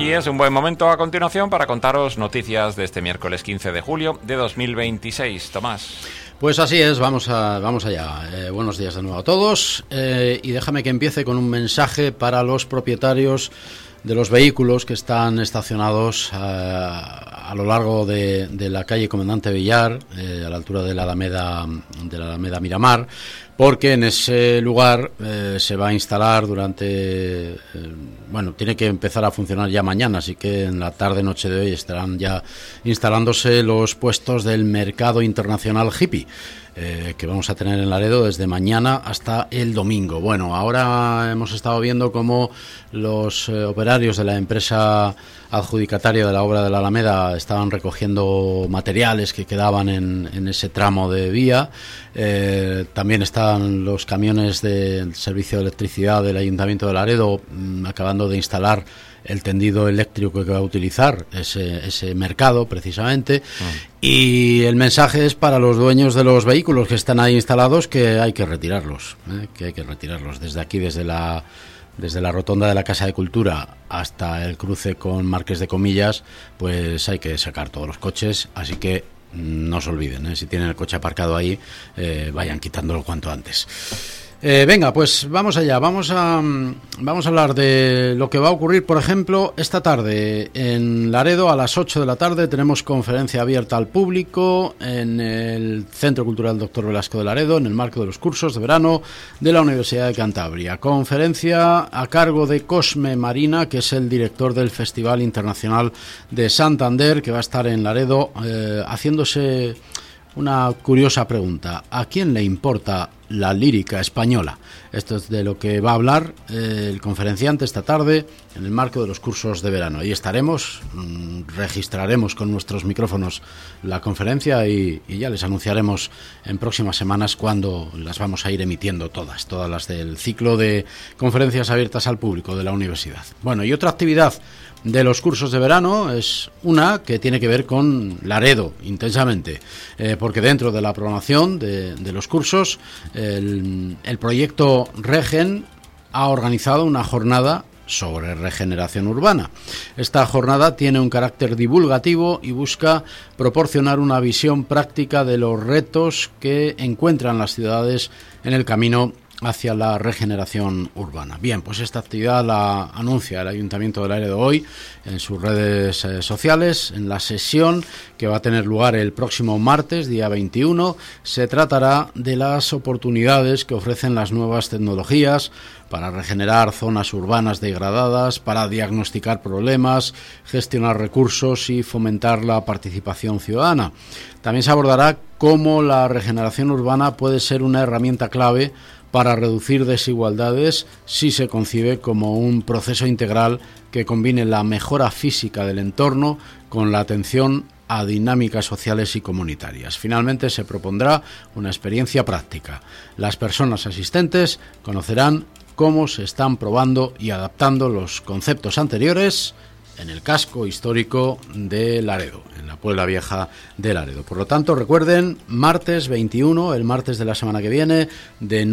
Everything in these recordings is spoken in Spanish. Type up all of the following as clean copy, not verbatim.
Y es un buen momento a continuación para contaros noticias de este miércoles 15 de julio de 2026. Tomás. Pues así es, vamos allá. Buenos días de nuevo a todos. Y déjame que empiece con un mensaje para los propietarios de los vehículos que están estacionados a lo largo de la calle Comandante Villar, a la altura de la Alameda Miramar, porque en ese lugar se va a instalar tiene que empezar a funcionar ya mañana, así que en la tarde-noche de hoy estarán ya instalándose los puestos del Mercado Internacional Hippie, que vamos a tener en Laredo desde mañana hasta el domingo. Bueno, ahora hemos estado viendo cómo los operarios de la empresa adjudicataria de la obra de la Alameda estaban recogiendo materiales que quedaban en ese tramo de vía. También están los camiones del servicio de electricidad del Ayuntamiento de Laredo acabando de instalar el tendido eléctrico que va a utilizar ese mercado precisamente. Y el mensaje es para los dueños de los vehículos que están ahí instalados que hay que retirarlos, desde aquí, desde la rotonda de la Casa de Cultura hasta el cruce con Marqués de Comillas, pues hay que sacar todos los coches, así que no se olviden, si tienen el coche aparcado ahí, vayan quitándolo cuanto antes. Venga, pues vamos allá, vamos a hablar de lo que va a ocurrir, por ejemplo, esta tarde en Laredo a las 8 de la tarde tenemos conferencia abierta al público en el Centro Cultural Dr. Velasco de Laredo, en el marco de los cursos de verano de la Universidad de Cantabria. Conferencia a cargo de Cosme Marina, que es el director del Festival Internacional de Santander, que va a estar en Laredo haciéndose una curiosa pregunta: ¿a quién le importa la lírica española? Esto es de lo que va a hablar el conferenciante esta tarde en el marco de los cursos de verano. Ahí estaremos, registraremos con nuestros micrófonos la conferencia y ya les anunciaremos en próximas semanas cuando las vamos a ir emitiendo todas las del ciclo de conferencias abiertas al público de la universidad. Bueno, y otra actividad de los cursos de verano es una que tiene que ver con Laredo, intensamente, porque dentro de la programación de los cursos, el proyecto Regen ha organizado una jornada sobre regeneración urbana. Esta jornada tiene un carácter divulgativo y busca proporcionar una visión práctica de los retos que encuentran las ciudades en el camino hacia la regeneración urbana. Bien, pues esta actividad la anuncia el Ayuntamiento de Laredo hoy en sus redes sociales. En la sesión que va a tener lugar el próximo martes, día 21, se tratará de las oportunidades que ofrecen las nuevas tecnologías para regenerar zonas urbanas degradadas, para diagnosticar problemas, gestionar recursos y fomentar la participación ciudadana. También se abordará cómo la regeneración urbana puede ser una herramienta clave para reducir desigualdades si se concibe como un proceso integral que combine la mejora física del entorno con la atención a dinámicas sociales y comunitarias. Finalmente se propondrá una experiencia práctica. Las personas asistentes conocerán cómo se están probando y adaptando los conceptos anteriores en el casco histórico de Laredo, en la Puebla Vieja de Laredo. Por lo tanto, recuerden, martes 21, el martes de la semana que viene, de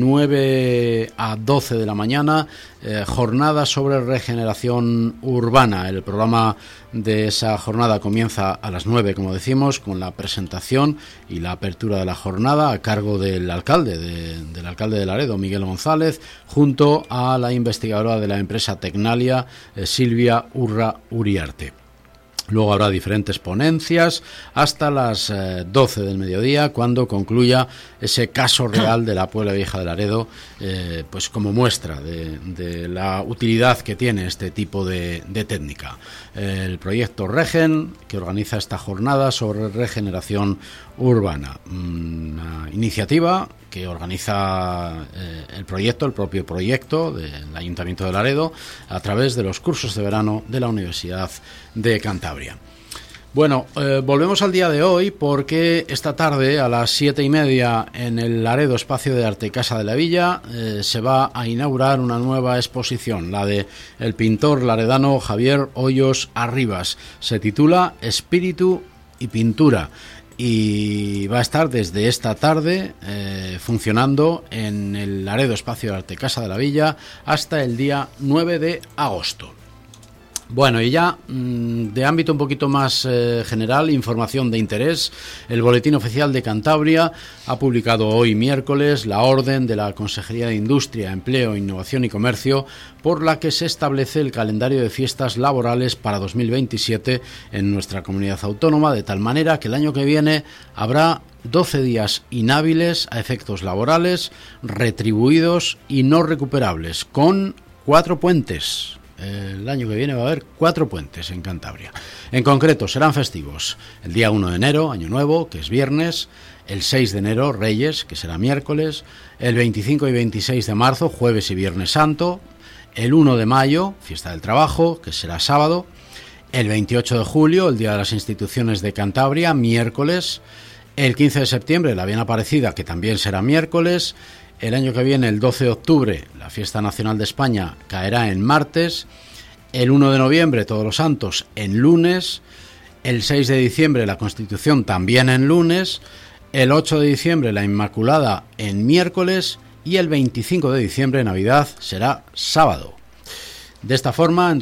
9 a 12 de la mañana, jornada sobre regeneración urbana. El programa de esa jornada comienza a las 9, como decimos, con la presentación y la apertura de la jornada a cargo del alcalde de Laredo, Miguel González, junto a la investigadora de la empresa Tecnalia, Silvia Urra Uriarte. Luego habrá diferentes ponencias hasta las 12 del mediodía, cuando concluya ese caso real de la Puebla Vieja de Laredo, pues como muestra de la utilidad que tiene este tipo de técnica. El proyecto Regen, que organiza esta jornada sobre regeneración urbana, una iniciativa que organiza el propio proyecto del Ayuntamiento de Laredo a través de los cursos de verano de la Universidad de Cantabria. Bueno, volvemos al día de hoy porque esta tarde a las 7:30 en el Laredo Espacio de Arte Casa de la Villa se va a inaugurar una nueva exposición, la de el pintor laredano Javier Hoyos Arribas. Se titula Espíritu y Pintura y va a estar desde esta tarde funcionando en el Laredo Espacio de Arte Casa de la Villa hasta el día 9 de agosto. Bueno, y ya de ámbito un poquito más general, información de interés, el Boletín Oficial de Cantabria ha publicado hoy miércoles la orden de la Consejería de Industria, Empleo, Innovación y Comercio por la que se establece el calendario de fiestas laborales para 2027 en nuestra comunidad autónoma, de tal manera que el año que viene habrá 12 días inhábiles a efectos laborales, retribuidos y no recuperables, con 4 puentes. El año que viene va a haber 4 puentes en Cantabria. En concreto, serán festivos el día 1 de enero, Año Nuevo, que es viernes, el 6 de enero, Reyes, que será miércoles, el 25 y 26 de marzo, Jueves y Viernes Santo, el 1 de mayo, Fiesta del Trabajo, que será sábado, el 28 de julio, el Día de las Instituciones de Cantabria, miércoles, el 15 de septiembre, la Bien Aparecida, que también será miércoles. El año que viene, el 12 de octubre, la Fiesta Nacional de España caerá en martes. El 1 de noviembre, Todos los Santos, en lunes. El 6 de diciembre, la Constitución, también en lunes. El 8 de diciembre, la Inmaculada, en miércoles. Y el 25 de diciembre, Navidad, será sábado. De esta forma, en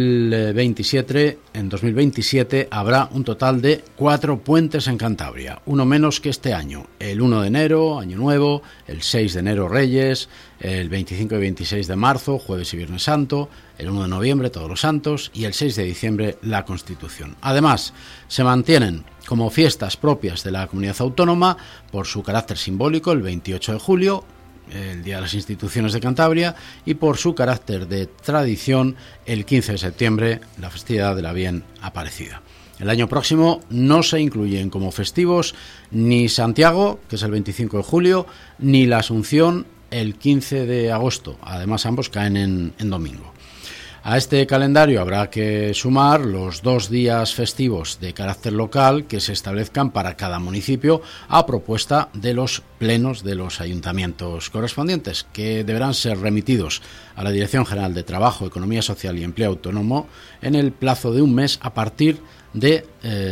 2027 habrá un total de 4 puentes en Cantabria, uno menos que este año. El 1 de enero, Año Nuevo, el 6 de enero, Reyes, el 25 y 26 de marzo, Jueves y Viernes Santo, el 1 de noviembre, Todos los Santos, y el 6 de diciembre, la Constitución. Además, se mantienen como fiestas propias de la comunidad autónoma, por su carácter simbólico, el 28 de julio, el Día de las Instituciones de Cantabria, y por su carácter de tradición, el 15 de septiembre, la festividad de la Bien Aparecida. El año próximo no se incluyen como festivos ni Santiago, que es el 25 de julio, ni la Asunción, el 15 de agosto. Además, ambos caen en domingo. A este calendario habrá que sumar los 2 días festivos de carácter local que se establezcan para cada municipio a propuesta de los plenos de los ayuntamientos correspondientes, que deberán ser remitidos a la Dirección General de Trabajo, Economía Social y Empleo Autónomo en el plazo de un mes a partir de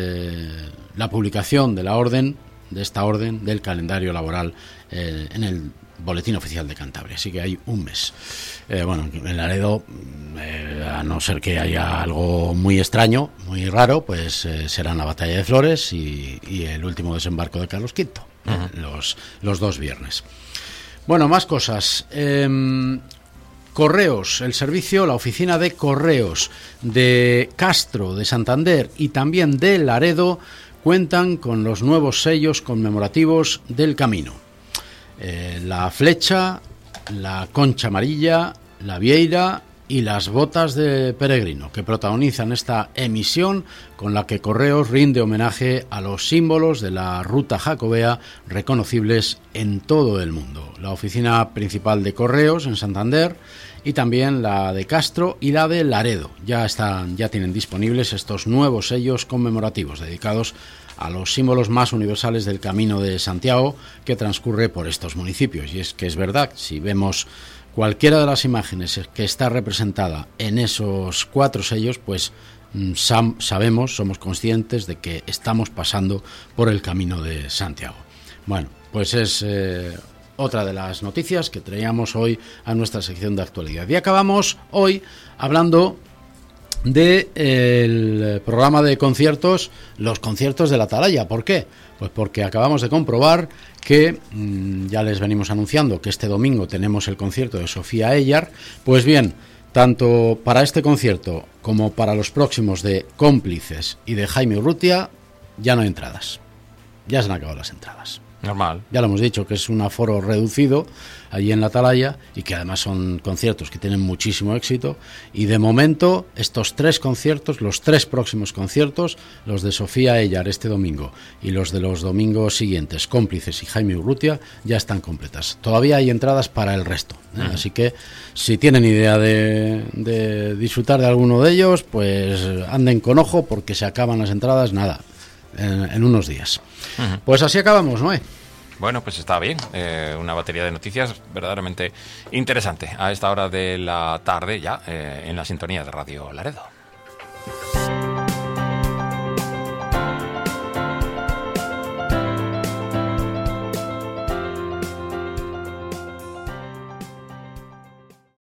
la publicación de esta orden del calendario laboral en el Boletín Oficial de Cantabria. Así que hay un mes. En Laredo, a no ser que haya algo muy extraño, muy raro, pues serán la Batalla de Flores y el último desembarco de Carlos V, los 2 viernes. Bueno, más cosas. Correos, el servicio, la oficina de correos de Castro, de Santander y también de Laredo cuentan con los nuevos sellos conmemorativos del camino. La flecha, la concha amarilla, la vieira y las botas de peregrino, que protagonizan esta emisión con la que Correos rinde homenaje a los símbolos de la ruta jacobea reconocibles en todo el mundo. La oficina principal de Correos en Santander y también la de Castro y la de Laredo ya tienen disponibles estos nuevos sellos conmemorativos dedicados a los símbolos más universales del Camino de Santiago que transcurre por estos municipios. Y es que es verdad, si vemos cualquiera de las imágenes que está representada en esos 4 sellos, pues somos conscientes de que estamos pasando por el Camino de Santiago. Bueno, pues es otra de las noticias que traíamos hoy a nuestra sección de actualidad. Y acabamos hoy hablando del programa de conciertos, los conciertos de la Atalaya. ¿Por qué? Pues porque acabamos de comprobar que ya les venimos anunciando que este domingo tenemos el concierto de Sofía Ellar. Pues bien, tanto para este concierto como para los próximos de Cómplices y de Jaime Urrutia ya no hay entradas, ya se han acabado las entradas. Normal. Ya lo hemos dicho, que es un aforo reducido allí en la Atalaya y que además son conciertos que tienen muchísimo éxito. Y de momento, estos 3 conciertos, los 3 próximos conciertos, los de Sofía Ellar este domingo y los de los domingos siguientes, Cómplices y Jaime Urrutia, ya están completas. Todavía hay entradas para el resto, Así que si tienen idea de disfrutar de alguno de ellos, pues anden con ojo porque se acaban las entradas, en unos días. Pues así acabamos, ¿no? Bueno, pues está bien. Una batería de noticias verdaderamente interesante a esta hora de la tarde ya en la sintonía de Radio Laredo.